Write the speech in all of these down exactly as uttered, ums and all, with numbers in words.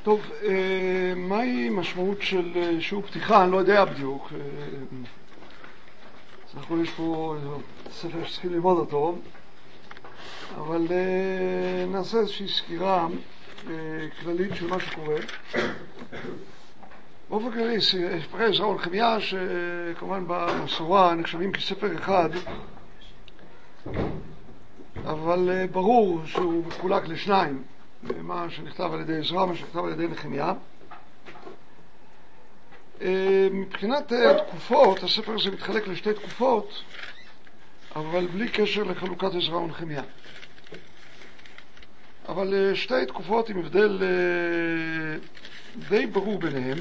טוב, מהי משמעות של שיעור פתיחה? אני לא יודע בדיוק. סך הכל יש פה ספר שצריכים ללמוד אותו, אבל נעשה איזושהי סקירה כללית של מה שקורה. באופן כללי, ספרי עזרא ונחמיה, שכמובן במסורה נחשבים כספר אחד, אבל ברור שהוא מחולק לשניים, מה שנכתב על ידי עזרא, מה שנכתב על ידי נחמיה. מבחינת תקופות, הספר הזה מתחלק לשתי תקופות, אבל בלי קשר לחלוקת עזרא ונחמיה. אבל שתי תקופות עם הבדל די ברור ביניהם,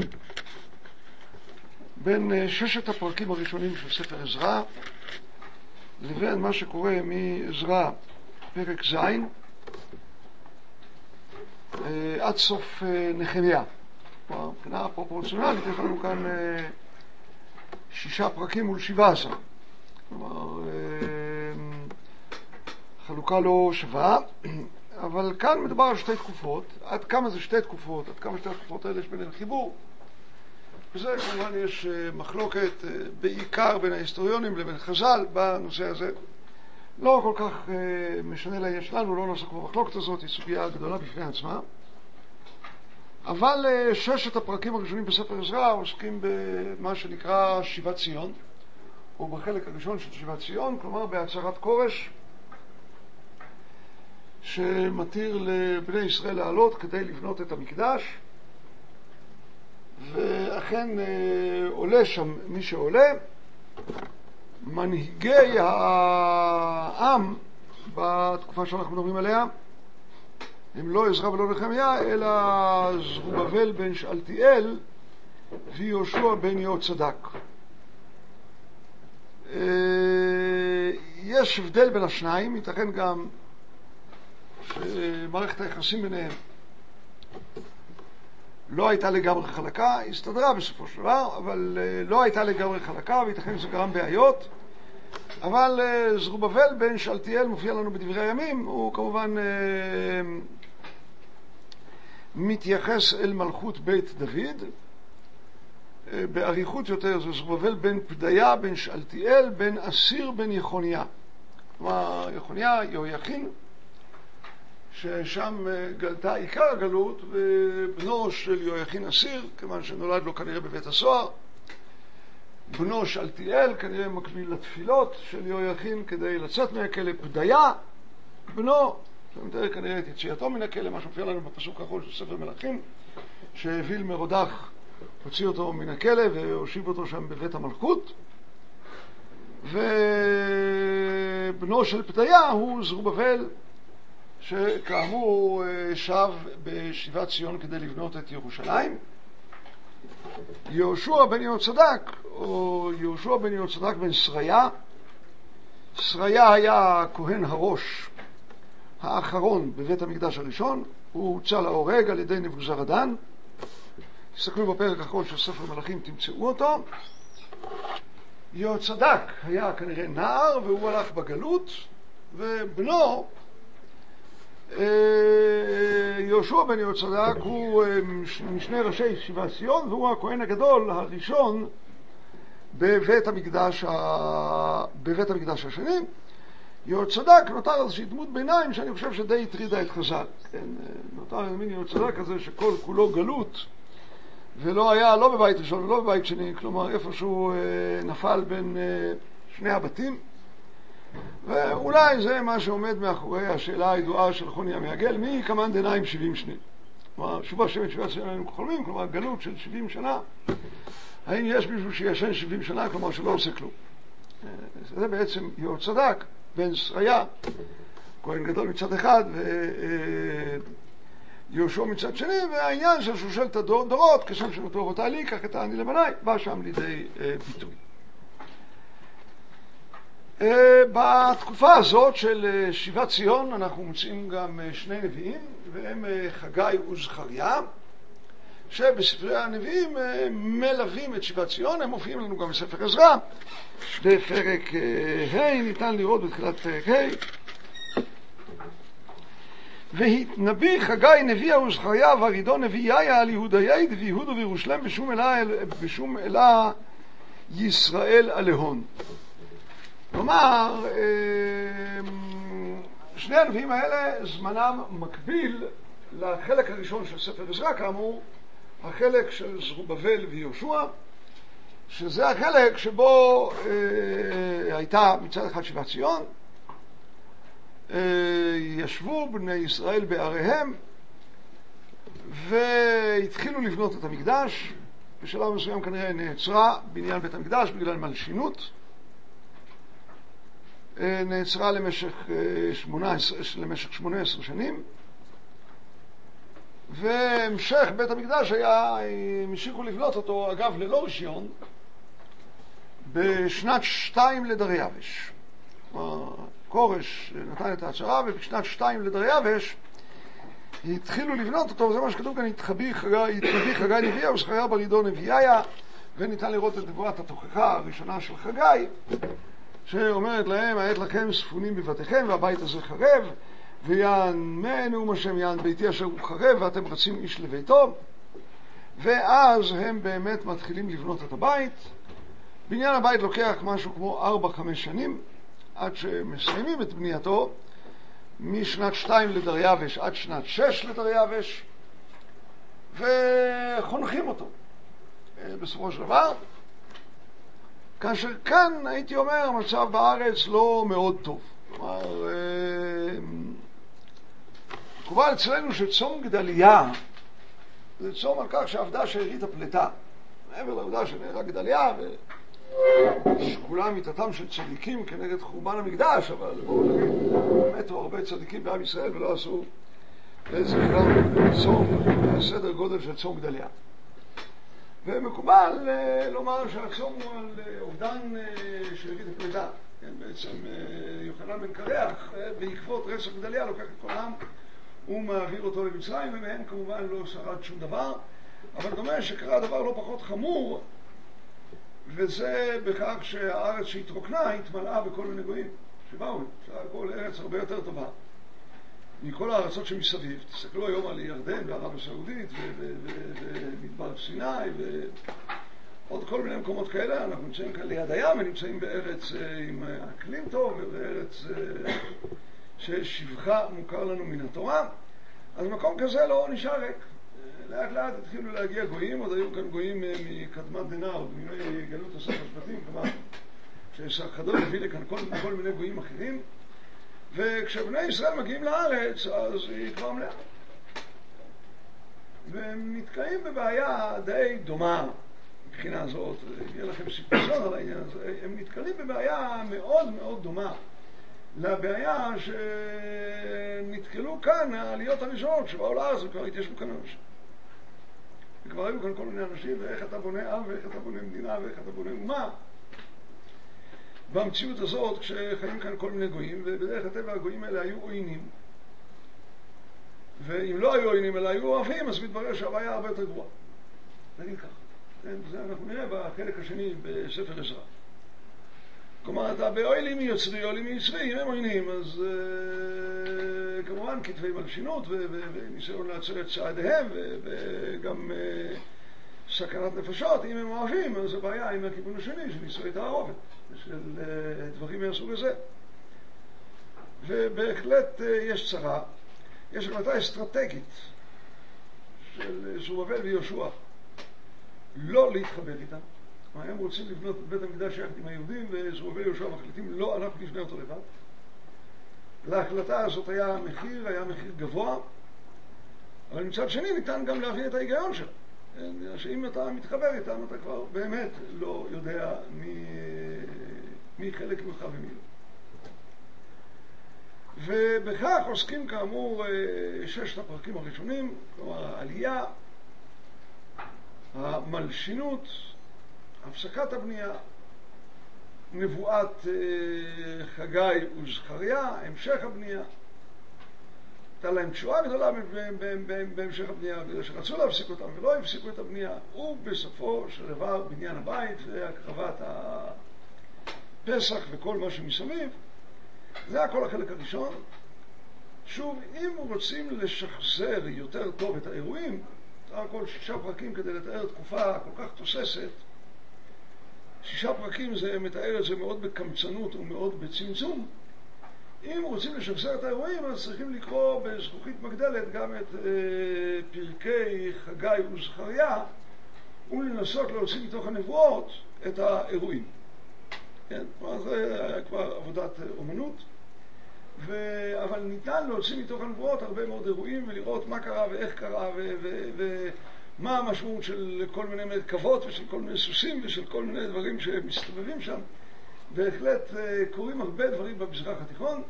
בין ששת הפרקים הראשונים של ספר עזרא לבין מה שקורה מעזרא פרק ז' עד סוף נחמיה. מבחינה פרופורציונלית יש לנו כאן שישה פרקים מול שבעה עשר. כלומר, חלוקה לא שווה, אבל כאן מדובר על שתי תקופות. עד כמה זה שתי תקופות, עד כמה שתי התקופות האלה יש ביניהן חיבור. וזה כמובן יש מחלוקת בעיקר בין ההיסטוריונים לבין חז"ל בנושא הזה. לא כל כך משנה לעניין שלנו, לא נעסוק במחלוקת הזאת, היא סוגיה גדולה בפני עצמה. אבל ששת הפרקים הראשונים בספר עזרא עוסקים במה שנקרא שיבת ציון, או בחלק הראשון של שיבת ציון, כלומר בהצהרת כורש, שמתיר לבני ישראל לעלות כדי לבנות את המקדש, ואכן עולה שם מי שעולה. מנהיגי העם בתקופה שאנחנו מדברים עליה הם לא עזרא ולא נחמיה, אלא זרובבל בן שאלתיאל ויהושע בן יהוצדק. יש הבדל בין השניים, ייתכן גם שמערכת היחסים ביניהם לא הייתה לגמרי חלקה, הסתדרה בסופו של דבר, אבל לא הייתה לגמרי חלקה, וייתכן שזה גרם בעיות. אבל זרובבל בן שאלתיאל מופיע לנו בדברי הימים, הוא כמובן מתייחס אל מלכות בית דוד. באריכות יותר זה זרובבל בן פדיה בן שאלתיאל בן אסיר בן יחוניה. כלומר, יחוניה, יהויכין, ששם גלתה עיקר הגלות, ובנו של יהויכין אסיר, כיוון שנולד לו כנראה בבית הסוהר. בנו שאלתיאל, כנראה מקביל לתפילות של יהויכין כדי לצאת מהכלא. פדיה, בנו, שמתאר כנראה את יציאתו מן הכלא, מה שמופיע לנו בפסוק האחרון של ספר מלכים, שהביל מרודח, הוציא אותו מן הכלא והושיב אותו שם בבית המלכות. ובנו של פדיה הוא זרובבל, שכאמור שב בשיבת ציון כדי לבנות את ירושלים. יהושע בן יהוצדק, או יהושע בן יהוצדק בן שריה. שריה היה כהן הראש האחרון בבית המקדש הראשון, הוא הוצא להורג על ידי נבוזראדן. תסתכלו בפרק האחרון של ספר מלכים, תמצאו אותו. יהוצדק היה כנראה נער והוא הלך בגלות, ובנו יהושע בן יהוצדק הוא משני ראשי שיבת ציון, והוא הכהן הגדול הראשון בבית המקדש ה... בבית המקדש השני. יהוצדק נותר איזושהי דמות ביניים שאני חושב שדי הטרידה את חז"ל. כן, נותר מין יהוצדק הזה שכל כולו גלות, ולא היה לא בבית ראשון ולא בבית שני, כלומר איפשהו נפל בין שני הבתים. ואולי זה מה שעומד מאחורי השאלה הידועה של חוני המעגל, מי כמן דיניים שבעים שנים. כלומר, שובה שבט שבעת שנים היינו חולמים, כלומר גלות של שבעים שנה. האם יש מישהו שישן שבעים שנה, כלומר שלא עושה כלום? זה בעצם יהוצדק בן שריה, כהן גדול מצד אחד ויהושע מצד שני, והעניין של שושלת הדורות, כשם שנותרו אותה לי, כך את העני לבניי, בא שם לידי ביטוי. בתקופה הזאת של שיבת ציון אנחנו מוצאים גם שני נביאים, והם חגי וזכריה, שבספרי הנביאים מלווים את שיבת ציון. הם מופיעים לנו גם בספר עזרא בפרק ה', ניתן לראות בתחילת פרק ה'. והתנביא חגי נביא וזכריה וארידו נביא יאיה על יהודאי ויהודו וירושלם בשום אלה, בשום אלה ישראל עליהון. כלומר, שני הנביאים האלה זמנם מקביל לחלק הראשון של ספר עזרא, כאמור, החלק של זרובבל ויהושע, שזה החלק שבו אה, הייתה מצד אחד שיבת ציון, אה, ישבו בני ישראל בעריהם והתחילו לבנות את המקדש. בשלב מסוים כנראה נעצרה בניין בית המקדש בגלל מלשינות, אה, נעצרה למשך, אה, שמונה עשרה, למשך שמונה עשרה שנים, והמשך בית המקדש היה, המשיכו לבנות אותו אגב ללא רישיון בשנת שתיים לדריווש. כורש נתן את ההצהרה, ובשנת שתיים לדריווש התחילו לבנות אותו, וזה מה שכתוב כאן, התנביא חגי נביאה וזכריה וארידו נביאיה, וניתן לראות את נבואת התוכחה הראשונה של חגי, שאומרת להם, העת לכם ספונים בבתיכם והבית הזה חרב, ויען מנום השם יען ביתי אשר הוא חרב ואתם רצים איש לביתו. ואז הם באמת מתחילים לבנות את הבית. בניין הבית לוקח משהו כמו ארבע חמש שנים עד שמסיימים את בנייתו, משנת שתיים לדריווש עד שנת שש לדריווש, וחונכים אותו בסופו של דבר. כאשר כאן הייתי אומר המצב בארץ לא מאוד טוב. כלומר, מקובל אצלנו שצום גדליה זה צום על כך שעבדה שארית הפלטה, מעבר לעבודה שנהרג גדליה ושכולם מיתתם של צדיקים כנגד חורבן המקדש, אבל בואו נגיד, מתו הרבה צדיקים בעם ישראל ולא עשו זכרם צום סדר גודל של צום גדליה. ומקובל לומר שהצום הוא על אובדן שארית הפלטה. בעצם יוחנן בן קרח בעקבות רצח גדליה לוקח את כל העם, הוא מעביר אותו למצרים, ומהם כמובן לא שרד שום דבר, אבל דומה שקרה דבר לא פחות חמור, וזה בכך שהארץ שהתרוקנה התמלאה בכל מיני גויים שבאו, כל ארץ הרבה יותר טובה מכל הארצות שמסביב. תסתכלו היום על ירדן וערב הסעודית ומדבר סיני ועוד כל מיני מקומות כאלה. אנחנו נמצאים כאן ליד הים ונמצאים בארץ עם אקלים טוב ובארץ ששבחה מוכר לנו מן התורה. אז מקום כזה לא נשאר ריק. לאט לאט התחילו להגיע גויים, עוד היו כאן גויים מקדמת דנא, עוד מימי גלות עשרת השבטים, כלומר שסרחדון הביא לכאן כל, כל מיני גויים אחרים, וכשבני ישראל מגיעים לארץ אז היא כבר מלאה. והם נתקעים בבעיה די דומה מבחינה זאת, יהיה לכם סיפור על העניין הזה, הם נתקלים בבעיה מאוד מאוד דומה לבעיה שנתקלו כאן העליות הראשונות שבאו לארץ וכבר התיישבו כאן אנשים. וכבר היו כאן כל מיני אנשים, ואיך אתה בונה עם, ואיך אתה בונה מדינה, ואיך אתה בונה אומה. במציאות הזאת, כשחיים כאן כל מיני גויים, ובדרך הטבע הגויים האלה היו עוינים. ואם לא היו עוינים, אלא היו אוהבים, אז מתברר שהבעיה הרבה יותר גרועה. נגיד ככה. זה אנחנו נראה בחלק השני בספר עזרא. כלומר, אתה באוילים מיוצרי, אוילים מיצרי, אם הם עוינים, אז uh, כמובן כתבי מלשינות וניסיון לעצור את צעדיהם וגם uh, סכנת נפשות. אם הם אוהבים, אז הבעיה עם הכיוון השני, של ניסוי תערובת, של uh, דברים מהסוג הזה. ובהחלט uh, יש צרה, יש החלטה אסטרטגית של זרובבל ויהושע לא להתחבר איתם. הם רוצים לבנות את בית המקדש יחד עם היהודים, וזרובבל ויהושע מחליטים לא, אנחנו נבנה אותו לבד. להחלטה הזאת היה מחיר, היה מחיר גבוה, אבל מצד שני ניתן גם להבין את ההיגיון שלה. שאם אתה מתחבר איתם, אתה כבר באמת לא יודע מי, מי חלק ממך ומי לא. ובכך עוסקים כאמור ששת הפרקים הראשונים, כלומר העלייה, המלשינות, הפסקת הבנייה, נבואת חגי וזכריה, המשך הבנייה. הייתה להם תשועה גדולה בהמשך הבנייה, בגלל שרצו להפסיק אותם ולא הפסיקו את הבנייה, ובסופו של דבר בניין הבית והקרבת הפסח וכל מה שמסביב. זה היה כל החלק הראשון. שוב, אם רוצים לשחזר יותר טוב את האירועים, הכל שישה פרקים כדי לתאר תקופה כל כך תוססת, שישה פרקים זה מתאר את זה מאוד בקמצנות ומאוד בצמצום. אם רוצים לשחזר את האירועים, אז צריכים לקרוא בזכוכית מגדלת גם את אה, פרקי חגי וזכריה, ולנסות להוציא מתוך הנבואות את האירועים. כן? זה היה כבר עבודת אומנות, ו... אבל ניתן להוציא מתוך הנבואות הרבה מאוד אירועים ולראות מה קרה ואיך קרה ו... ו... ומה המשמעות של כל מיני מרכבות ושל כל מיני סוסים ושל כל מיני דברים שמסתובבים שם. בהחלט קורים הרבה דברים במזרח התיכון,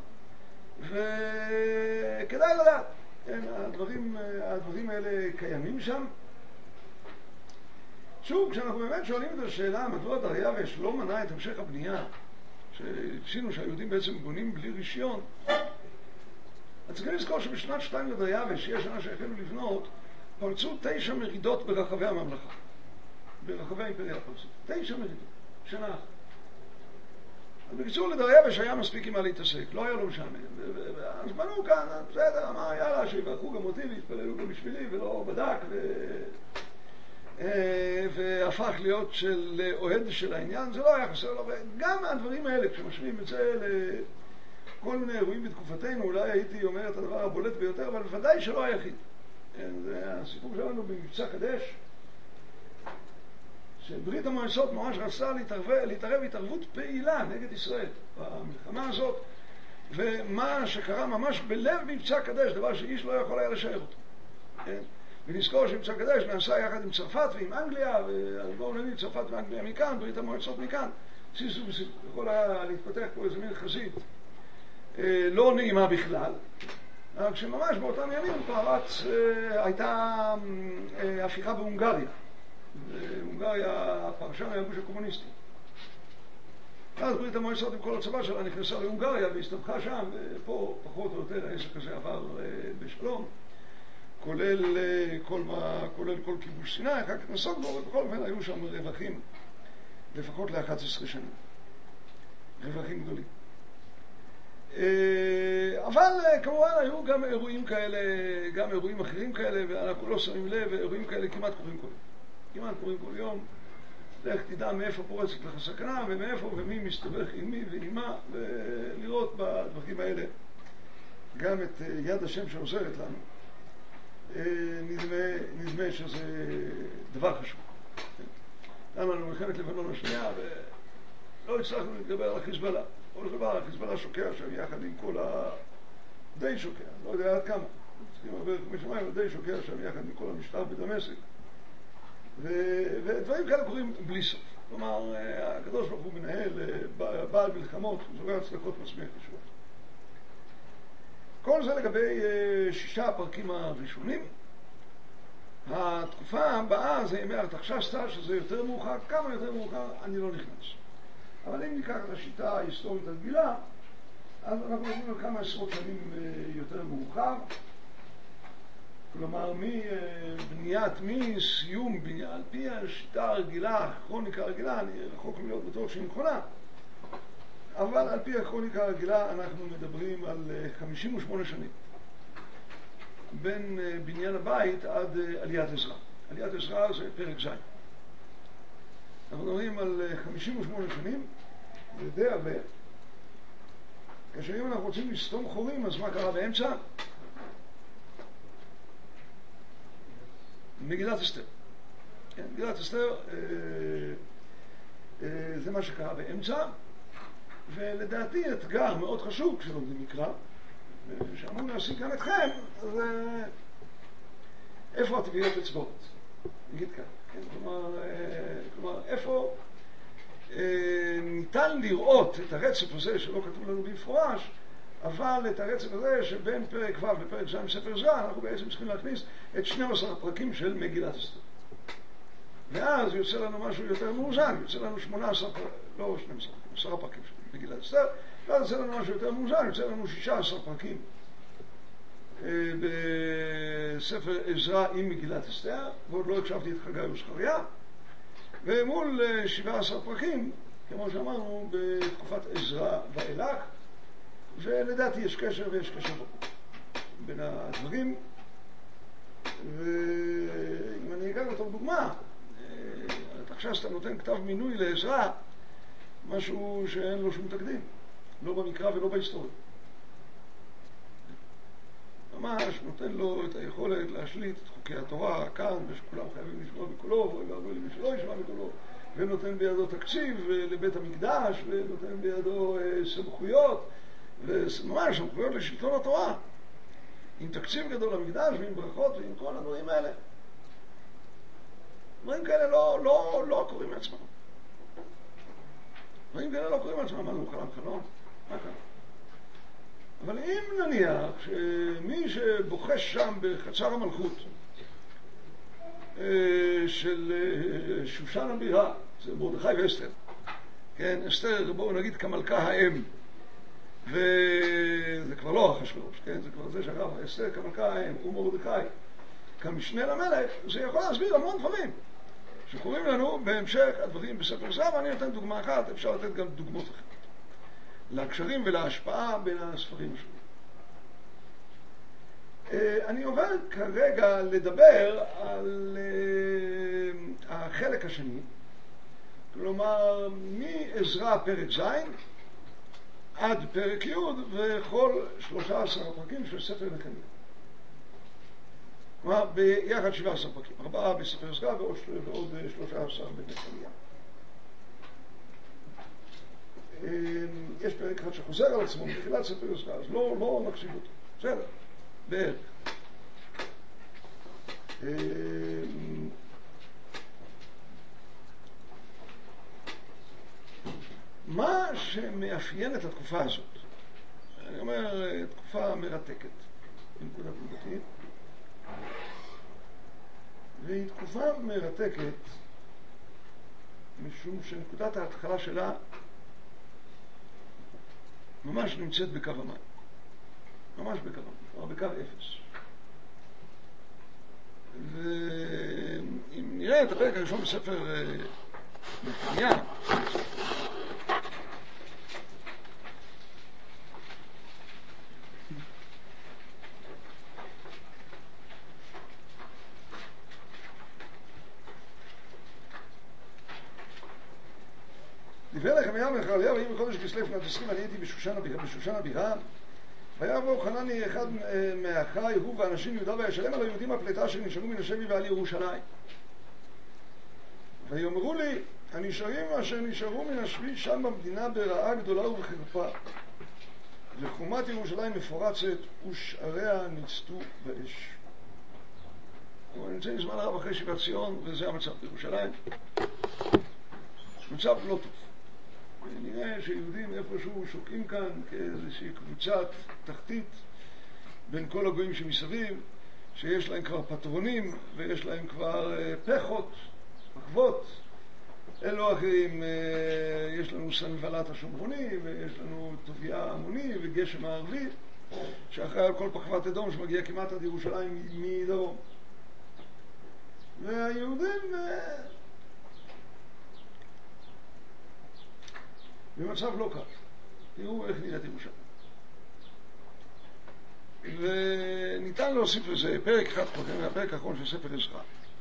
וכדאי לדעת, כן, הדברים, הדברים האלה קיימים שם. שוב, כשאנחנו באמת שואלים את השאלה מדוע דריווש לא מנע את המשך הבנייה, שהפסינו שהיהודים בעצם בונים בלי רישיון, אז צריכים לזכור שבשנת שתיים לדריווש, שיש שנה שהחלו לבנות, פרצו תשע מרידות ברחבי הממלכה, ברחבי האימפריה פרצו, תשע מרידות, שנה אחת. אז בקיצור, לדריווש היה מספיק עם מה להתעסק, לא היה לו משעמם. אז בנו כאן, בסדר, אמר, יאללה, שיברכו גם אותי והתפללו גם בשבילי, ולא בדק, ו... והפך להיות של אוהד של העניין, זה לא היה חסר לו. וגם הדברים האלה, כשמשווים את זה לכל מיני אירועים בתקופתנו, אולי הייתי אומר את הדבר הבולט ביותר, אבל בוודאי שלא היחיד. זה הסיפור שלנו במבצע קדש, שברית המועצות ממש רצתה להתערב, להתערב התערבות פעילה נגד ישראל במלחמה הזאת, ומה שקרה ממש בלב מבצע קדש, דבר שאיש לא יכול היה לשער אותו. כן? ונזכור שמבצע קדש נעשה יחד עם צרפת ועם אנגליה, ובואו נגיד צרפת ואנגליה מכאן, ברית המועצות מכאן, סיסו וסיסו, יכול היה להתפתח פה איזה מין חזית אה, לא נעימה בכלל, רק שממש באותם ימים פרץ, אה, הייתה אה, הפיכה בהונגריה, והונגריה פרשה מהגוש הקומוניסטי. אז ברית המועצות עם כל הצבא שלה נכנסה להונגריה והסתבכה שם, ופה פחות או יותר העסק הזה עבר אה, בשלום. כולל כל, כולל כל כיבוש סיני, אחר כך נסוגנו, ובכל אופן היו שם רווחים, לפחות ל-אחת עשרה שנים. רווחים גדולים. אבל כמובן היו גם אירועים כאלה, גם אירועים אחרים כאלה, ואנחנו לא שמים לב, אירועים כאלה כמעט קורים כל יום. כמעט קורים כל יום. לך תדע מאיפה פורצת לך סכנה, ומאיפה ומי מסתובך עם מי ועם מה, ולראות בדברים האלה גם את יד השם שעוזרת לנו. נדמה, נדמה שזה דבר חשוב. למה לנו מלחמת לבנון השנייה ולא הצלחנו להתגבר על החיזבאללה. כל דבר, החיזבאללה שוקע שם יחד עם כל ה... די שוקע, לא יודע עד כמה. צריכים הרבה חמש מים, אבל די שוקע שם יחד עם כל המשטר בדמשק. ו... ודברים כאלה קורים בלי סוף. כלומר, הקדוש ברוך הוא מנהל בעל מלחמות, זורע הצלחות מצמיח ישועות. כל זה לגבי שישה הפרקים הראשונים. התקופה הבאה זה ימי ארתחשסתא, שזה יותר מאוחר, כמה יותר מאוחר אני לא נכנס. אבל אם ניקח את השיטה ההיסטורית הרגילה, אז אנחנו נותנים על כמה עשרות שנים יותר מאוחר. כלומר, מבניית, מסיום בנייה, על פי השיטה הרגילה, הכרוניקה הרגילה, אני רחוק להיות בטוח שהיא נכונה, אבל על פי הכרוניקה הרגילה אנחנו מדברים על חמישים ושמונה שנים בין בניין הבית עד עליית עזרא. עליית עזרא זה פרק ז'. אנחנו מדברים על חמישים ושמונה שנים, זה די הרבה. כאשר אם אנחנו רוצים לסתום חורים, אז מה קרה באמצע? מגילת אסתר. כן, מגילת אסתר אה, אה, זה מה שקרה באמצע, ולדעתי אתגר מאוד חשוב כשלומדים מקרא, שאמרו להשיג כאן אתכם, אז אה, איפה הטביעות אצבעות? נגיד כאן. כן, כלומר, אה, כלומר, איפה אה, ניתן לראות את הרצף הזה שלא כתוב לנו במפורש, אבל את הרצף הזה שבין פרק ו' ופרק ז' ספר זרע, אנחנו בעצם צריכים להכניס את שנים עשר הפרקים של מגילת אסתר. ואז יוצא לנו משהו יותר מאוזן, יוצא לנו שמונה עשרה, לא שנים עשר, עשרה פרקים של מגילת אסתר, ואז יוצא לנו משהו יותר מאוזן, יוצא לנו שישה עשר פרקים בספר עזרא עם מגילת אסתר, ועוד לא הקשבתי את חגי וזכריה, ומול שבעה עשר פרקים, כמו שאמרנו, בתקופת עזרא ואילך, ולדעתי יש קשר ויש קשר בו. בין הדברים, ואם אני אקח אותו דוגמה, אתה עכשיו שאתה נותן כתב מינוי לעזרא, משהו שאין לו שום תקדים, לא במקרא ולא בהיסטוריה. ממש נותן לו את היכולת להשליט את חוקי התורה כאן, ושכולם חייבים לשמוע בקולו, ואומר למי שלא ישמע בקולו, ונותן בידו תקציב לבית המקדש, ונותן בידו סמכויות, וממש סמכויות לשלטון התורה, עם תקציב גדול למקדש, ועם ברכות, ועם כל הדברים האלה. דברים כאלה לא, לא, לא קוראים מעצמם. דברים כאלה לא קוראים מעצמם. מה זה, הוא חלם חלום? מה קרה? אבל אם נניח שמי שבוחש שם בחצר המלכות של שושן הבירה, זה מרדכי ואסתר, כן, אסתר, בואו נגיד כמלכה האם, וזה כבר לא אחשוורוש, כן, זה כבר זה שאחר, אסתר כמלכה האם, ומרדכי כמשנה למלך, זה יכול להסביר המון דברים שקוראים לנו בהמשך הדברים בספר עזרא, ואני נותן דוגמה אחת, אפשר לתת גם דוגמאות אחרות לקשרים ולהשפעה בין הספרים השונים. אני עובר כרגע לדבר על החלק השני, כלומר מעזרא פרק ז' עד פרק י' וכל שלושה עשר הפרקים של ספר נחמיה. כלומר ביחד שבעה עשר פרקים, ארבעה בספר עזרא ועוד שלושה עשר בנחמיה. יש פרק אחד שחוזר על עצמו מתחילת ספר עזרא, אז לא, לא נקשיב אותו. בסדר, בערך. מה שמאפיין את התקופה הזאת, אני אומר, תקופה מרתקת בנקודת מבטי, והיא תקופה מרתקת משום שנקודת ההתחלה שלה ממש נמצאת בקו המים, ממש בקו המים, או בקו אפס. ואם נראה את הפרק הראשון בספר נחמיה, דיבר נחמיה מלך עליהו, ויהי בחודש כסלו שנת עשרים, אני הייתי בשושן הבירה, בשושן הבירה, ויבוא חנני אחד מאחיי, הוא ואנשים יהודה וישלם על היהודים הפליטה שנשארו מן השבי ועל ירושלים. ויאמרו לי, הנשארים אשר נשארו מן השבי שם במדינה ברעה גדולה ובחרפה, וחומת ירושלים מפורצת ושעריה ניצתו באש. אנחנו נמצאים זמן רב אחרי שיבת ציון, וזה המצב בירושלים. מצב לא טוב. נראה שיהודים איפשהו שוקעים כאן כאיזושהי קבוצת תחתית בין כל הגויים שמסביב, שיש להם כבר פטרונים ויש להם כבר פחות, מחוות. אלו אחרים, יש לנו סנבלת השומרוני ויש לנו טוביה המוני וגשם הערבי, שאחראי על כל פחוות אדום שמגיע כמעט עד ירושלים מדרום. והיהודים במצב לא קל. תראו איך נראית ירושלים. וניתן להוסיף לזה פרק אחד קודם, הפרק האחרון של ספר עזרא.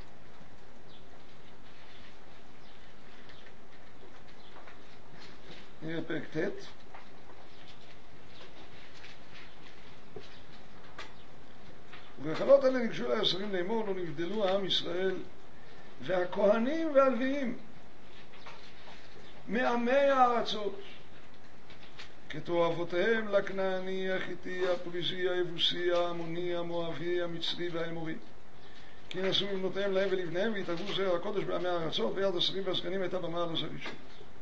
נראה פרק ט'. ובחלות האלה ניגשו אלי השרים לאמור, לא נבדלו העם ישראל והכהנים והלוויים מעמי הארצות כתועבותיהם לכנעני, החיתי, הפריזי, היבוסי, העמוני, המואבי, המצרי והאמורי, כי נשאו לבנותיהם להם ולבניהם והתערבו זרע הקודש בעמי הארצות, ויד השרים והזקנים הייתה במעל הזה ראשון.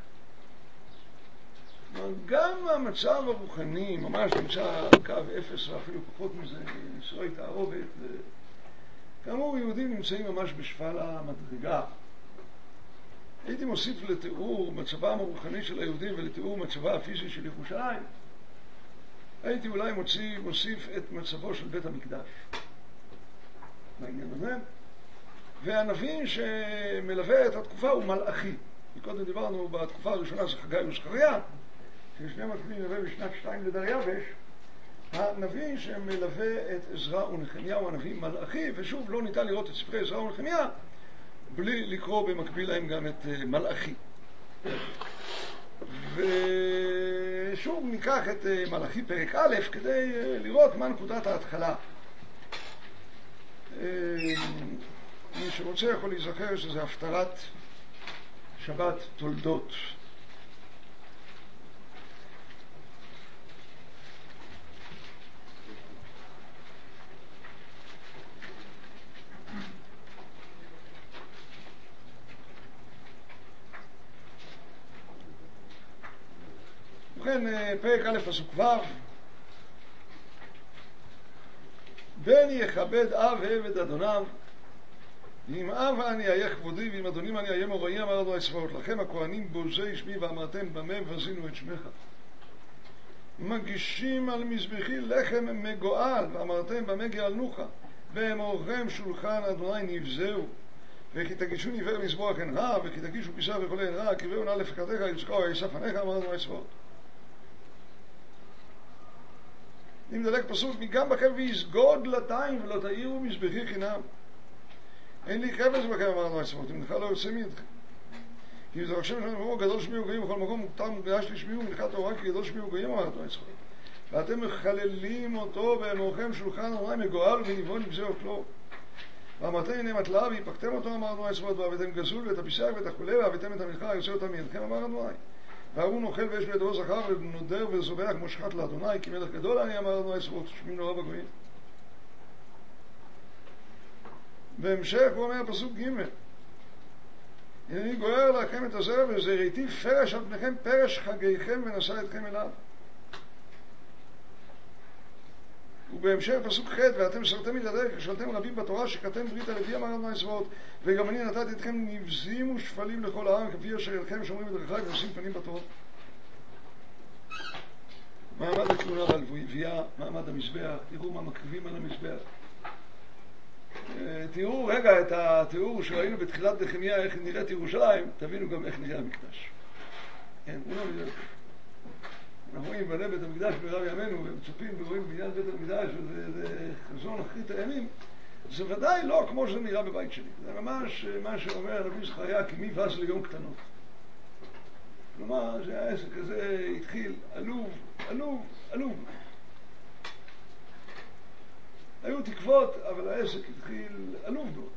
גם המצב הרוחני ממש נמצא על קו אפס ואפילו פחות מזה, נשואי תערובת, כאמור יהודים נמצאים ממש בשפל המדרגה. הייתי מוסיף לתיאור מצבם הרוחני של היהודים ולתיאור מצבה הפיזי של ירושלים, הייתי אולי מוציא, מוסיף את מצבו של בית המקדש בעניין הזה. והנביא שמלווה את התקופה הוא מלאכי. מקודם דיברנו בתקופה הראשונה זה חגי וזכריה, ששניהם מתחילים לדבר בשנת שתיים לדריווש, הנביא שמלווה את עזרא ונחמיה הוא הנביא מלאכי, ושוב לא ניתן לראות את ספרי עזרא ונחמיה בלי לקרוא במקביל להם גם את מלאכי. ושוב ניקח את מלאכי פרק א' כדי לראות מה נקודת ההתחלה. מי שרוצה יכול להיזכר שזה הפטרת שבת תולדות. ובכן, פרק א' פסוק ו': בן יכבד אב ועבד אדוניו, ואם אב אני אהיה כבודי, ואם אדונים אני אהיה מוראי, אמר אדוני צבאות. לכם הכהנים בוזי שמי, ואמרתם במה בזינו את שמך. מגישים על מזבחי לחם מגואל, ואמרתם במה גאלנוך. באמורכם שולחן אדוני נבזהו. וכי תגישו נבר לזבוח אין רע, וכי תגישו פיסה וחולה אין רע, קראו נא לפקדיך יצקו ויסף עניך, אמר אדוני צבאות. אם דלק פסוק: גם בכם ויסגוד לתיים ולא תאירו מזבחי חינם. אין לי חפץ בכם, אמר אדוני צבאות, אם לך לא יוצא מידכם. כי זה עכשיו משנה במקום גדול שמי וגויים, בכל מקום מותר מוקדש לשמי ומנחת תורה, כי גדול שמי וגויים, אמר אדוני צבאות. ואתם מחללים אותו באמורכם שולחן אדוני מגואל ונבוא נבזהו כלו. ואמרתם הנה מטלה והפקתם אותו, אמר אדוני צבאות, והבאתם גזול ואת הפיסק ואת החולה, והבאתם את המלכה יוצא אותה מידכם, אמר אדוני. והארון אוכל ויש בידו זכר ונודר וזובח כמו שחט לאדוני, כי מלך גדול אני, אמר אדוני צבאות, שמי נורא בגויים. בהמשך הוא אומר פסוק ג': הנני גוער לכם את הזרע וזרעתי פרש על פניכם, פרש חגיכם ונשא אתכם אליו. ובהמשך פסוק ח': ואתם סרתם מלעדיי כשלתם רבים בתורה שכתם ברית הלוי, אמר אדוני צבאות, וגם אני נתתי אתכם נבזים ושפלים לכל העם, כפי אשר אליכם שומרים את דרכי ונושאים פנים בתורה. מעמד הכהונה והלוויה, מעמד המזבח, תראו מה מקריבים על המזבח. תראו רגע את התיאור שראינו בתחילת נחמיה איך נראית ירושלים, תבינו גם איך נראה המקדש. כן, הוא לא נראה אותו. אנחנו רואים בנה בית המקדש ברב ימינו ומצופים ורואים בניין בית המקדש וזה חזון אחרית הימים. זה ודאי לא כמו שזה נראה בבית שלי. זה ממש מה שאומר הנביא זכריה, כי מי בז ליום קטנות. כלומר שהעסק הזה התחיל עלוב, עלוב, עלוב. היו תקוות, אבל העסק התחיל עלוב מאוד.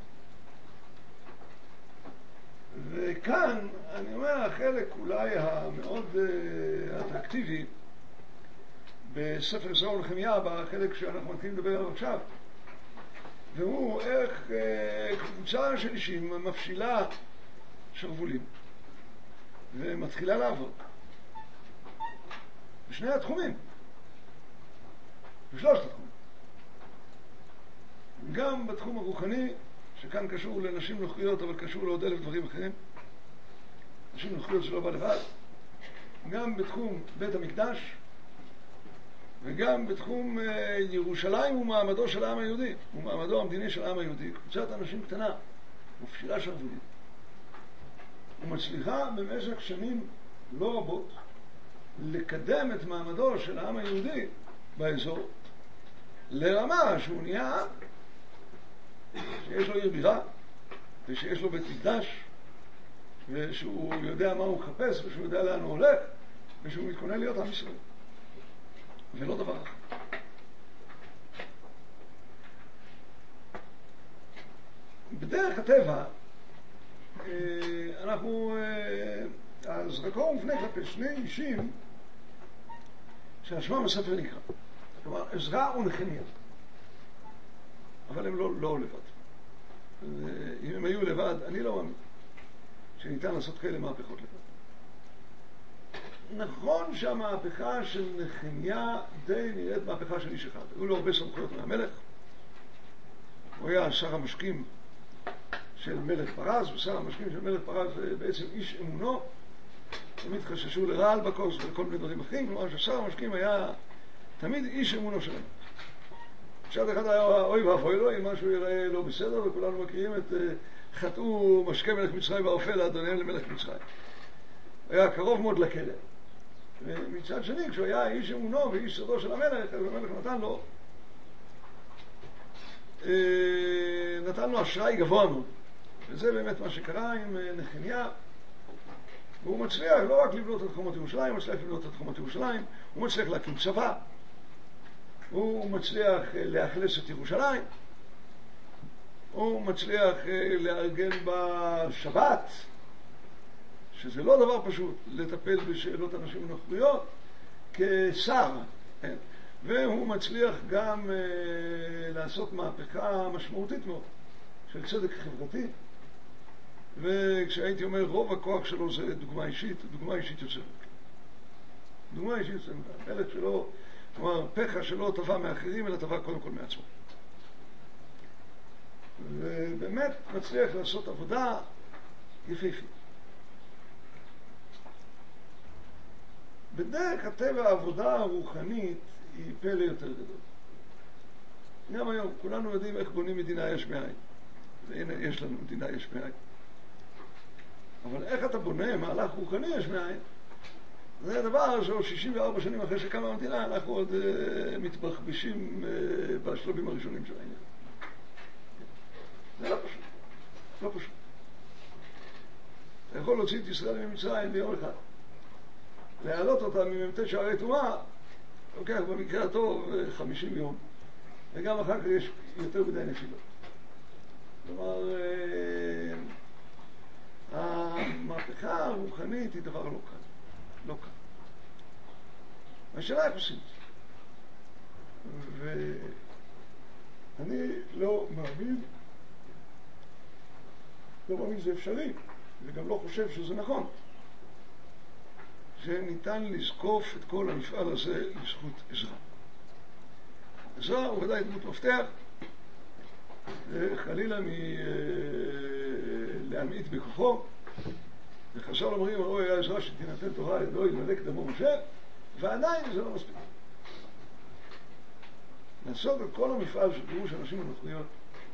וכאן, אני אומר, החלק אולי המאוד אטרקטיבי בספר עזרא ונחמיה, בחלק שאנחנו מתחילים לדבר עליו עכשיו, והוא איך קבוצה של אישים מפשילה שרבולים ומתחילה לעבוד בשני התחומים, בשלושת התחומים. גם בתחום הרוחני, שכאן קשור לנשים נוכריות, אבל קשור לעוד אלף דברים אחרים. נשים נוכריות שלא בא לבד. גם בתחום בית המקדש, וגם בתחום ירושלים ומעמדו של העם היהודי, ומעמדו המדיני של העם היהודי. קבוצת אנשים קטנה, מפשילה שרבולית. ומצליחה במשך שנים לא רבות לקדם את מעמדו של העם היהודי באזור, לרמה שהוא נהיה עם. שיש לו עיר בירה, ושיש לו בית מקדש, ושהוא יודע מה הוא מחפש, ושהוא יודע לאן הוא הולך, ושהוא מתכונן להיות עם ישראל. ולא דבר אחר. בדרך הטבע, אנחנו, הזרקור מופנה כלפי שני אישים שהשמם הספר נקרא. כלומר, עזרא ונחמיה. אבל הם לא, לא לבד. אם הם היו לבד, אני לא מאמין שניתן לעשות כאלה מהפכות לבד. נכון שהמהפכה של נחמיה די נראית מהפכה של איש אחד. היו לו הרבה סמכויות מהמלך. הוא היה שר המשקים של מלך פרס, ושר המשקים של מלך פרס זה בעצם איש אמונו. תמיד חששו לרעל בקוס ולכל מיני דברים אחרים, כלומר ששר המשקים היה תמיד איש אמונו שלנו. עכשיו אחד היה אוי ואבוי לו, אם משהו יראה לא בסדר, וכולנו מכירים את חטאו משקה מלך מצרים והאופה לאדוניהם למלך מצרים. היה קרוב מאוד לכלא. ומצד שני, כשהוא היה איש אמונו ואיש סודו של המלך, אז המלך נתן לו נתן לו אשראי גבוה מאוד. וזה באמת מה שקרה עם נחמיה. והוא מצליח לא רק לבנות את חומות ירושלים, הוא מצליח לבנות את חומות ירושלים, הוא מצליח להקים צבא, הוא מצליח לאכלס את ירושלים, הוא מצליח לארגן בשבת, שזה לא דבר פשוט, לטפל בשאלות אנשים ונוכריות, כשר, כן? והוא מצליח גם אה, לעשות מהפכה משמעותית מאוד של צדק חברתי, וכשהייתי אומר רוב הכוח שלו זה דוגמה אישית, דוגמה אישית יוצאת. דוגמה אישית יוצאת. המלך שלו, כלומר, פחה שלו טבע מאחרים, אלא טבע קודם כל מעצמו. ובאמת מצליח לעשות עבודה יפהפית. בדרך הטבע העבודה הרוחנית היא פלא יותר גדול. גם היום, כולנו יודעים איך בונים מדינה יש מאין. והנה, יש לנו מדינה יש מאין. אבל איך אתה בונה מהלך רוחני יש מאין? זה דבר שעוד שישים וארבע שנים אחרי שקמה המדינה, אנחנו עוד uh, מתבחבשים uh, בשלבים הראשונים של העניין. זה לא פשוט. לא פשוט. אתה יכול להוציא את ישראל ממצרים ביום אחד. להעלות אותה מממתי שערי תאומה, לוקח במקרה הטוב חמישים יום, וגם אחר כך יש יותר מדי נפילות. כלומר, המהפכה הרוחנית היא דבר לא קל. לא קל. השאלה איך עושים את זה. ואני לא מאמין, לא מאמין שזה אפשרי, וגם לא חושב שזה נכון. שניתן לזקוף את כל המפעל הזה לזכות עזרא. עזרא הוא ודאי דמות מפתח, חלילה מלהמעיט בכוחו, וחז"ל אומרים, הראוי היה עזרא שתינתן תורה ידו ילמלא קדמו משה, ועדיין זה לא מספיק. לעשות את כל המפעל של גירוש אנשים ונוכריות,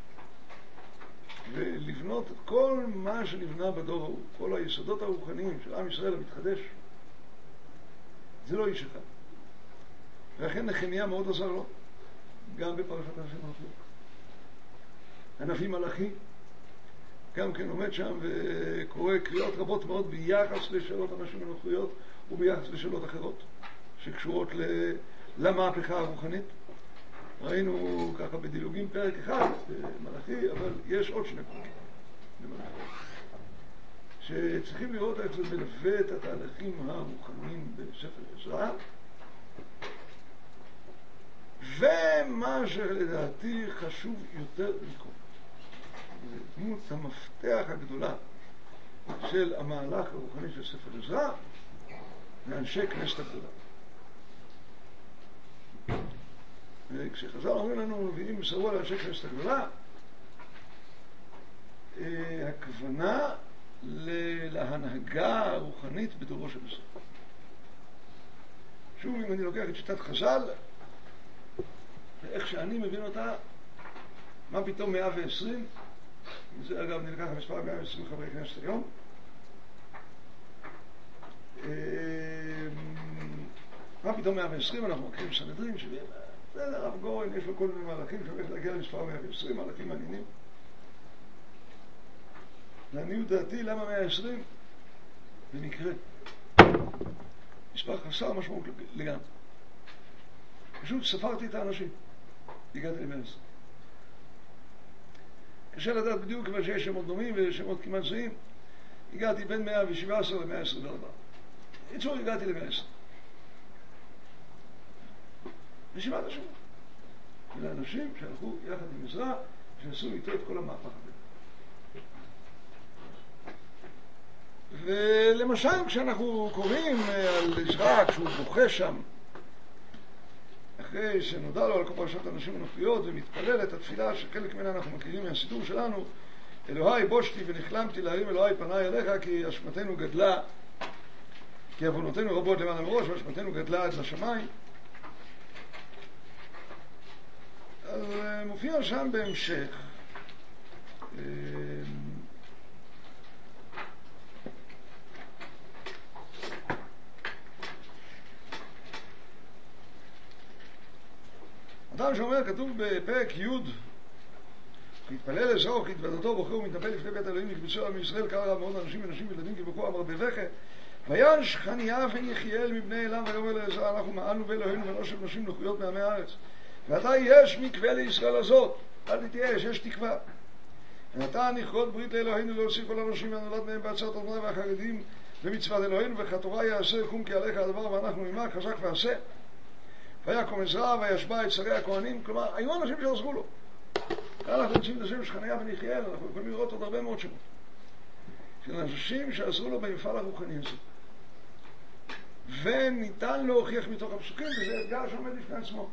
ולבנות את כל מה שנבנה בדור ההוא, כל היסודות הרוחניים של עם ישראל המתחדש, זה לא איש אחד. ולכן נחמיה מאוד עזר לו, גם בפרשת אנשים ונוכריות. הנביא מלאכי גם כן עומד שם וקורא קריאות רבות מאוד ביחס לשאלות אנשים ונוכריות וביחס לשאלות אחרות שקשורות למהפכה הרוחנית. ראינו ככה בדילוגים פרק אחד מלאכי, אבל יש עוד שני פרקים במלאכי שצריכים לראות איך זה מלווה את התהליכים הרוחניים בספר עזרא. ומה שלדעתי חשוב יותר מכל, דמות המפתח הגדולה של המהלך הרוחני של ספר עזרא, ואנשי כנסת הגדולה. וכשחז"ל אומרים לנו, מביאים מסרו על אנשי כנסת הגדולה, הכוונה להנהגה הרוחנית בדורו של עזרא. שוב, אם אני לוקח את שיטת חז"ל, ואיך שאני מבין אותה, מה פתאום מאה ועשרים? זה אגב נלקח המספר מאה ועשרים חברי כנסת היום. מה פתאום מאה ועשרים? אנחנו מקרים סנהדרין, שבעים. זה הרב גורן, יש לו כל מיני מהלכים שהולך להגיע למספר מאה ועשרים, מהלכים מעניינים. לעניות דעתי, למה מאה ועשרים? במקרה. מספר חסר משמעות לגמרי. פשוט ספרתי את האנשים. הגעתי למאה ועשרים. קשה לדעת בדיוק כיוון שיש שמות דומים ושמות כמעט זהים. הגעתי בין מאה ושבע עשרה ל-מאה עשרים וארבע. בקיצור, הגעתי ל-מאה עשרים. רשימת השמות. אלה אנשים שהלכו יחד עם עזרא, שעשו איתו את כל המהפך הזה. ולמשל, כשאנחנו קוראים על עזרא, כשהוא בוכה שם, אחרי שנודע לו על כל פרשת אנשים ונוכריות, ומתפלל את התפילה שחלק ממנה אנחנו מכירים מהסידור שלנו, אלוהי בושתי ונכלמתי להרים אלוהי פניי אליך, כי אשמתנו גדלה, כי עוונותינו רבות למעלה מראש, ואשמתנו גדלה עד לשמיים. אז מופיע שם בהמשך אדם שאומר, כתוב בפרק י' להתפלל לזרוק, להתוודתו בוחר ומתנפל לפני בית אלוהים, נקבצו על מישראל קרא רב מאוד אנשים ונשים וילדים כבכו אמר בבכה ויען שכניה בן יחיאל מבני אליו ויאמר לעזרא אנחנו מעלנו באלוהינו ונושב נשים נוחיות מעמי הארץ ועתה יש מקווה לישראל הזאת, אל תתייאש, יש תקווה. ונתן נכרות ברית לאלוהינו להוציא כל האנשים והנולד מהם בעצת אדוני והחרדים במצוות אלוהינו וכתורה יעשה קום כי עליך הדבר ואנחנו עמך חזק ועשה. ויקום עזרא וישבע את שרי הכהנים, כלומר היו אנשים שעזרו לו. כאן אנחנו נמצאים את השם שכניה בן יחיאל, אנחנו יכולים לראות עוד הרבה מאוד שמות של אנשים שעזרו לו במפעל הרוחני הזה. וניתן להוכיח מתוך הפסוקים, וזה אתגר שעומד לפני עצמו.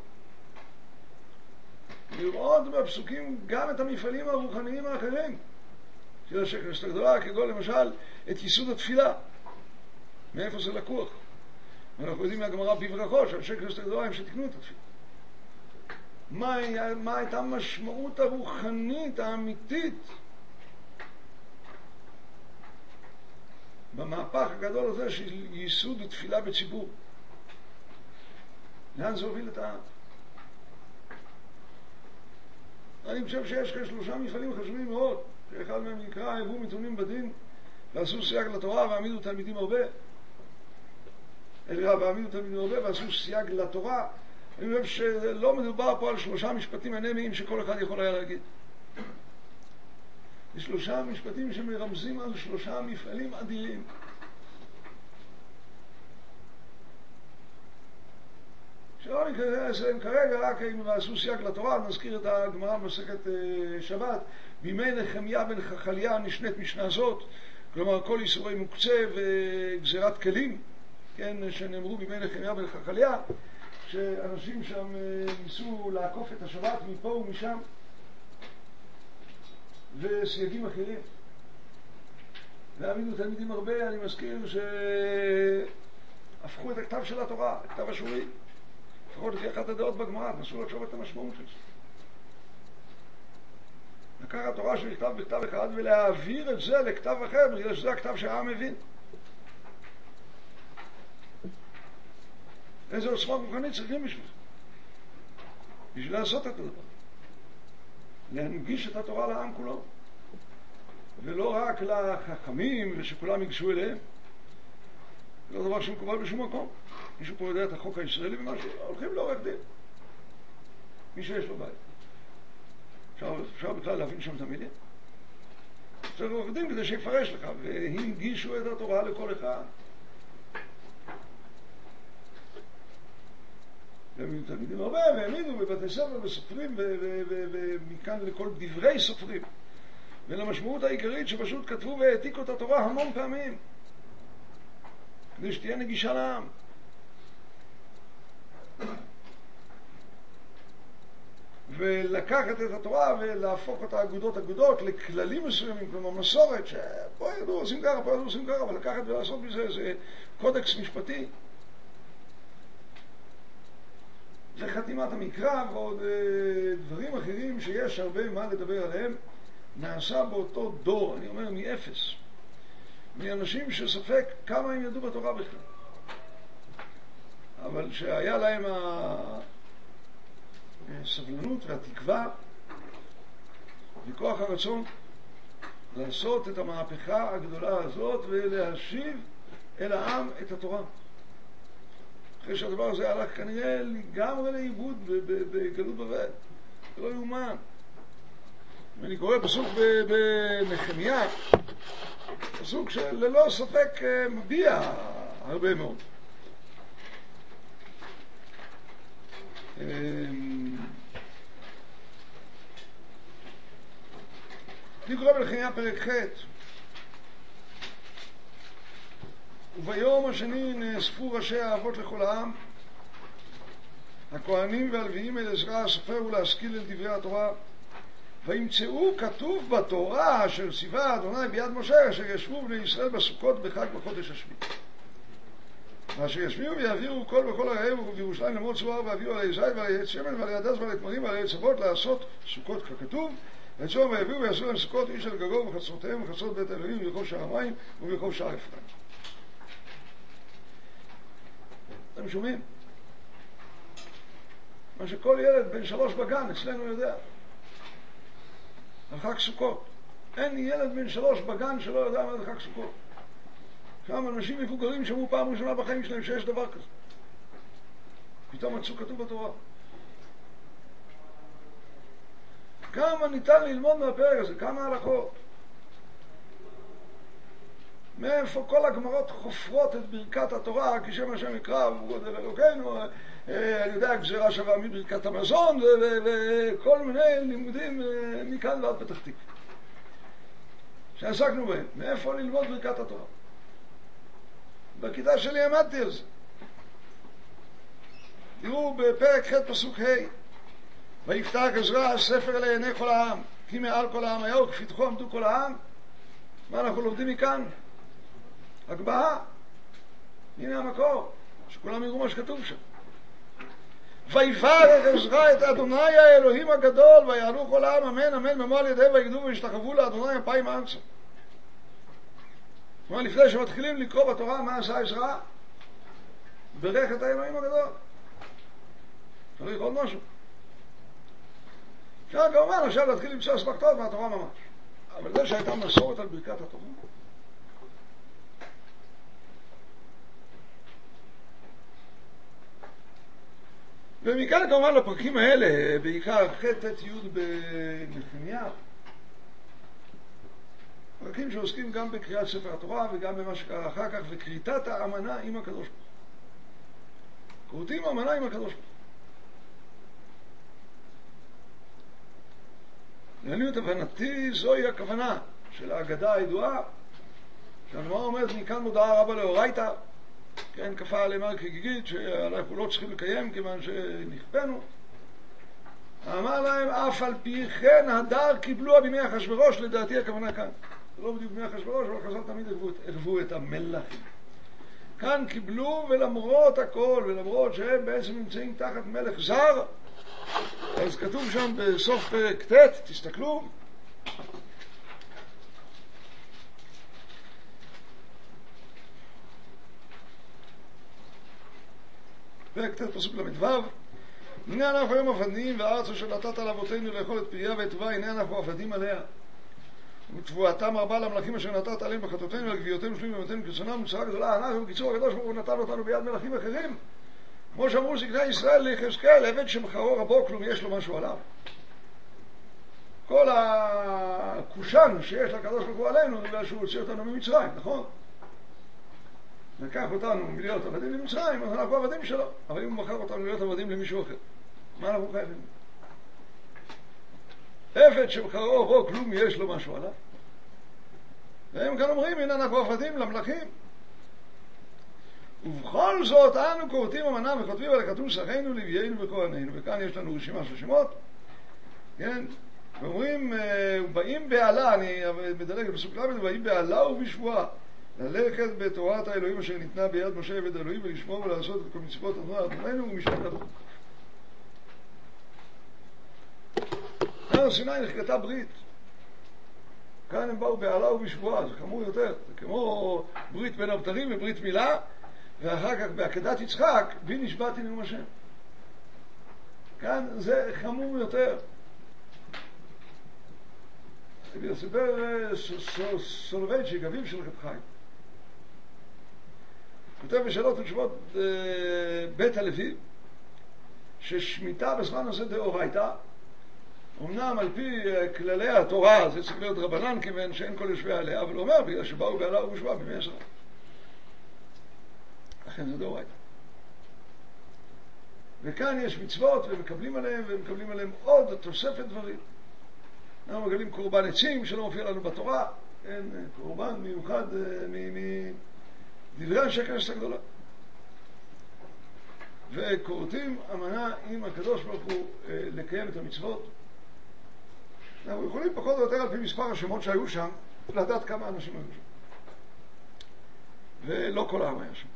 לראות בפסוקים גם את המפעלים הרוחניים האחרים של השכנסת הגדולה, כגון למשל את ייסוד התפילה. מאיפה זה לקוח? ואנחנו יודעים מהגמרא בברכות שהשכנסת הגדולה הם שתקנו את התפילה. מה, מה הייתה המשמעות הרוחנית האמיתית במהפך הגדול הזה של ייסוד ותפילה בציבור? לאן זה הוביל את העם? אני חושב שיש כשלושה מפעלים חשובים מאוד, שאחד מהם נקרא הביאו מתונים בדין ועשו סייג לתורה והעמידו תלמידים הרבה, והעמידו תלמידים הרבה ועשו סייג לתורה. אני חושב שלא מדובר פה על שלושה משפטים אנמיים שכל אחד יכול היה להגיד. יש שלושה משפטים שמרמזים על שלושה מפעלים אדירים. שלא ניכנס להם כרגע, רק אם עשו סייג לתורה, נזכיר את הגמרא במסכת שבת, בימי נחמיה בן חכליה נשנית משנה זאת, כלומר כל איסורי מוקצה וגזירת כלים, כן, שנאמרו בימי נחמיה בן חכליה, שאנשים שם ניסו לעקוף את השבת מפה ומשם, וסייגים אחרים. והעמידו תלמידים הרבה, אני מזכיר שהפכו את הכתב של התורה, הכתב השורי. לפחות לפי אחת הדעות בגמרא, נסו לחשוב את המשמעות של זה. לקחת תורה שנכתב בכתב אחד ולהעביר את זה לכתב אחר, בגלל שזה הכתב שהעם מבין. איזה עוצמה רוחנית צריכים בשביל זה? בשביל לעשות את הדבר. להנגיש את התורה לעם כולו. ולא רק לחכמים ושכולם ייגשו אליהם. זה לא דבר שמקובל בשום מקום. מישהו פה יודע את החוק הישראלי ומשהו, הולכים לעורך דין. מי שיש לו בית. אפשר, אפשר בכלל להבין שם את המילים. צריך לעורך דין כדי שיפרש לך, והנגישו את התורה לכל אחד. והם תלמידים הרבה, והעמידו בבתי ספר וסופרים, ומכאן לכל דברי סופרים. ולמשמעות העיקרית שפשוט כתבו והעתיקו את התורה המון פעמים. כדי שתהיה נגישה לעם. ולקחת את התורה ולהפוך אותה אגודות אגודות לכללים מסוימים, כלומר מסורת, שפה ידעו עושים ככה, פה ידעו עושים ככה, אבל לקחת ולעשות מזה איזה קודקס משפטי. זה חתימת המקרא ועוד דברים אחרים שיש הרבה מה לדבר עליהם. נעשה באותו דור, אני אומר מאפס, מאנשים שספק כמה הם ידעו בתורה בכלל. אבל שהיה להם הסבלנות והתקווה וכוח הרצון לעשות את המהפכה הגדולה הזאת ולהשיב אל העם את התורה. אחרי שהדבר הזה הלך כנראה לגמרי לאיבוד בגלות בבל. זה לא יאומן. ואני קורא פסוק בנחמיה, פסוק שללא ספק מביע הרבה מאוד. אני קורא בנחמיה פרק ח' וביום השני נאספו ראשי האבות לכל העם, הכהנים והלוויים אל עזרא הסופר ולהשכיל אל דברי התורה, וימצאו כתוב בתורה אשר ציווה אדוני ביד משה אשר ישבו בני ישראל בסוכות בחג בחודש השביעי. ואשר ישמיעו ויעבירו כל בכל הערב ובירושלים למרות צוהר ואביאו על זית ועל עץ שמן ועל הדס ועל תמרים ועל עץ אבות לעשות סוכות ככתוב, וצום ויביאו ויעשו להם סוכות איש על גגו וחצרותיהם וחצרות בית אלוהים וברחוב שער המים וברחוב שער אפרים. אתם שומעים? מה שכל ילד בן שלוש בגן אצלנו יודע. על חג סוכות. אין ילד בן שלוש בגן שלא יודע מה זה חג סוכות. שם אנשים מבוגרים שמעו פעם ראשונה בחיים שלהם שיש דבר כזה. פתאום מצאו כתוב בתורה. כמה ניתן ללמוד מהפרק הזה, כמה הלכות. מאיפה כל הגמרות חופרות את ברכת התורה, כשם השם יקרא וגודל אלוקינו, אני יודע, גזירה שווה מברכת המזון, וכל מיני לימודים מכאן ועד פתח תקווה. שעסקנו בהם. מאיפה ללמוד ברכת התורה? בכיתה שלי עמדתי על זה. תראו בפרק ח' פסוק ה' ויפתח עזרא הספר לעיני כל העם, כי מעל כל העם היה וכפתחו עמדו כל העם. מה אנחנו לומדים מכאן? הגבהה. הנה המקור, שכולם יראו מה שכתוב שם. ויברך עזרא את אדוני האלוהים הגדול ויעלו כל העם אמן אמן במו על ידיהם ויגדו וישתחוו לאדוני אפיים ארצה. כלומר, לפני שמתחילים לקרוא בתורה מה עשה עזרא, ברך את האלוהים הגדול. צריך עוד משהו. אפשר כמובן עכשיו להתחיל למצוא אסמכתות מהתורה ממש. אבל זה שהייתה מסורת על ברכת התורה. ומכאן כמובן לפרקים האלה, בעיקר ח' ט' י' בנחמיה, פרקים שעוסקים גם בקריאת ספר התורה וגם במה שקרה אחר כך, וכריתת האמנה עם הקדוש ברוך הוא. כורתים האמנה עם הקדוש ברוך הוא. לעניות הבנתי זוהי הכוונה של ההגדה הידועה, שהגמרא אומרת מכאן מודעה רבה לאורייתא, כן, כפה עליהם הר כגיגית שאנחנו לא צריכים לקיים כיוון שנכפנו. אמר להם אף על פי כן הדר קיבלו בימי אחשוורוש, לדעתי הכוונה כאן. זה לא בדיוק בימי אחשוורוש, אבל חז"ל תמיד ערבו את המלכים. כאן קיבלו, ולמרות הכל, ולמרות שהם בעצם נמצאים תחת מלך זר, אז כתוב שם בסוף פרק ט', תסתכלו, פרק ט' פסוק למדו, הנה אנחנו היום עבדים והארץ אשר נתת לאבותינו לאכול את פריה ואת טובה, הנה אנחנו עבדים עליה. ותבואתם רבה למלכים אשר נתת עליהם בחטאותינו ולגוויותינו שלמים ומתנו כרצונם מצרה גדולה. אנחנו בקיצור הקדוש ברוך הוא נתן אותנו ביד מלכים אחרים, כמו שאמרו זקני ישראל ליחזקאל, עבד שמחרו רבו כלום יש לו משהו עליו. כל הקושן שיש לקדוש ברוך הוא עלינו בגלל שהוא הוציא אותנו ממצרים, נכון? לקח אותנו מלהיות עבדים למצרים, אז אנחנו עבדים שלו. אבל אם הוא בחר אותנו להיות עבדים למישהו אחר, מה אנחנו חייבים? עבד שמחרו רבו כלום יש לו משהו עליו. והם כאן אומרים, הנה אנחנו עבדים למלכים. ובכל זאת אנו כורתים אמנה וכותבים על הכתוב שכינו לוויינו וכהנינו. וכאן יש לנו רשימה של שמות, כן? ואומרים, ובאים בעלה, אני מדלג בפסוק ל', ובאים בעלה ובשבועה ללכת בתורת האלוהים אשר ניתנה ביד משה עבד האלוהים ולשמור ולעשות את כל מצוות אדוננו ומשפט אדוננו. כאן סיני נחקתה ברית. כאן הם באו בעלה ובשבועה, זה חמור יותר. זה כמו ברית בין הבתרים וברית מילה, ואחר כך בעקדת יצחק, בי נשבעתי נאום השם. כאן זה חמור יותר. סיפר סולובייצ'יק, אביו של רב חיים. כותב בשאלות ותשובות בית הלוי, ששמיטה בזמן הזה דאורייתא, אמנם על פי כללי התורה זה צריך להיות רבנן כיוון שאין כל יושבי עליה, אבל הוא אומר בגלל שבאו בעלה ובשבועה בימי עזרא. לכן זה דאורייתא. וכאן יש מצוות ומקבלים עליהם ומקבלים עליהם עוד תוספת דברים. אנחנו מגלים קורבן עצים שלא מופיע לנו בתורה, אין קורבן מיוחד מדברי אנשי הכנסת הגדולה. וכורתים אמנה עם הקדוש ברוך הוא לקיים את המצוות. אנחנו יכולים פחות או יותר על פי מספר השמות שהיו שם לדעת כמה אנשים היו שם. ולא כל העם היה שם.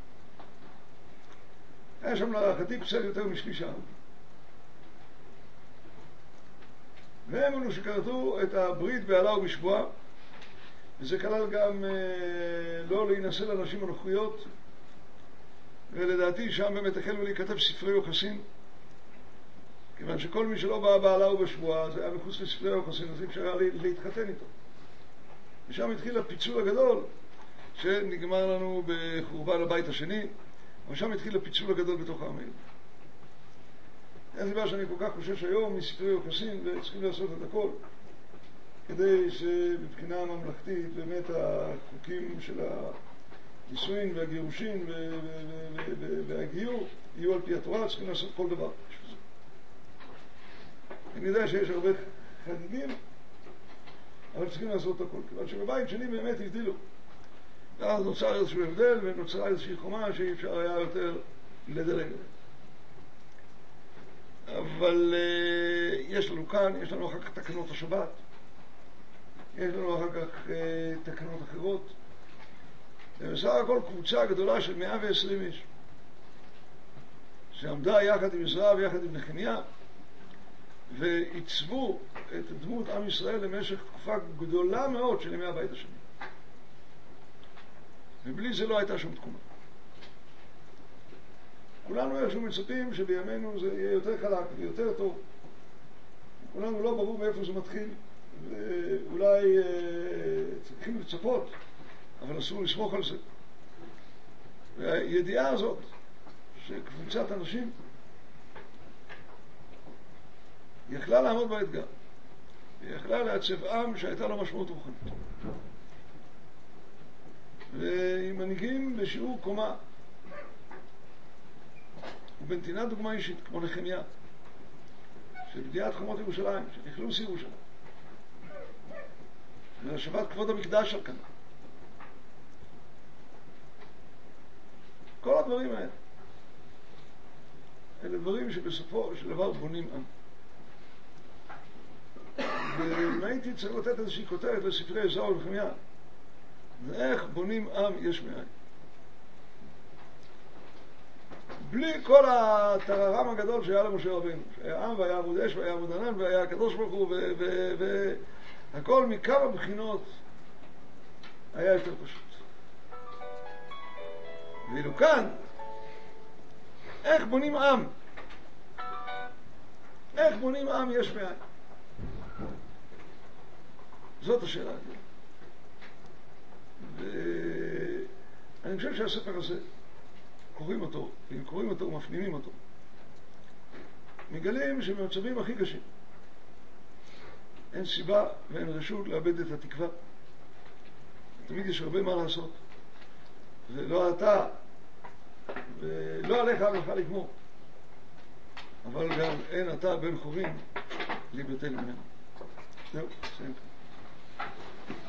היה שם להערכתי קצת יותר משלישה. והם אלו שכרתו את הברית בעלה ובשבועה, וזה כלל גם אה, לא להינשא לאנשים הנוכריות, ולדעתי שם באמת החלו להיכתב ספרי יוחסין, כיוון שכל מי שלא בא בעלה ובשבועה, זה היה מחוץ לספרי היוחסין, אז אי אפשר היה להתחתן איתו. ושם התחיל הפיצול הגדול, שנגמר לנו בחורבן הבית השני, אבל שם התחיל הפיצול הגדול בתוך העם היהודי. אין סיבה שאני כל כך חושש היום מספרי היוחסין, וצריכים לעשות את הכל, כדי שבבחינה ממלכתית באמת החוקים של הנישואין והגירושין והגיור יהיו על פי התורה, צריכים לעשות כל דבר. אני יודע שיש הרבה חגיגים, אבל צריכים לעשות הכל, כיוון שבבית שני באמת הבדילו. אז נוצר איזשהו הבדל, ונוצרה איזושהי חומה שאי אפשר היה יותר לדלג. אבל uh, יש לנו כאן, יש לנו אחר כך תקנות השבת, יש לנו אחר כך uh, תקנות אחרות, ובסך הכל קבוצה גדולה של מאה ועשרים איש, שעמדה יחד עם עזרא ויחד עם נחמיה, ועיצבו את דמות עם ישראל למשך תקופה גדולה מאוד של ימי הבית השני. ובלי זה לא הייתה שום תקומה. כולנו איכשהו מצפים שבימינו זה יהיה יותר חלק ויותר טוב. כולנו לא ברור מאיפה זה מתחיל, ואולי אה, צריכים לצפות, אבל אסור לסמוך על זה. והידיעה הזאת, שקבוצת אנשים יכלה לעמוד באתגר, ויכלה לעצב עם שהייתה לו משמעות רוחנית. ועם מנהיגים בשיעור קומה, ובנתינת דוגמה אישית, כמו נחמיה, של בניית חומות ירושלים, של אכלוס ירושלים, ולהשבת כבוד המקדש על כאן. כל הדברים האלה, אלה דברים שבסופו של דבר בונים עם. ואם הייתי צריך לתת איזושהי כותרת לספרי עזרא ונחמיה, זה איך בונים עם יש מאין. בלי כל הטררם הגדול שהיה למשה רבינו, שהיה עם והיה עמוד אש והיה עמוד ענן והיה הקדוש ברוך הוא, והכל מכמה בחינות היה יותר פשוט. ואילו כאן, איך בונים עם? איך בונים עם יש מאין? זאת השאלה הגדולה. ואני חושב שהספר הזה, קוראים אותו, ואם קוראים אותו ומפנימים אותו, מגלים שבמצבים הכי קשים אין סיבה ואין רשות לאבד את התקווה. תמיד יש הרבה מה לעשות, ולא אתה ולא עליך המלאכה לגמור, אבל גם אין אתה בן חורין להיבטל ממנו. זהו, סיים.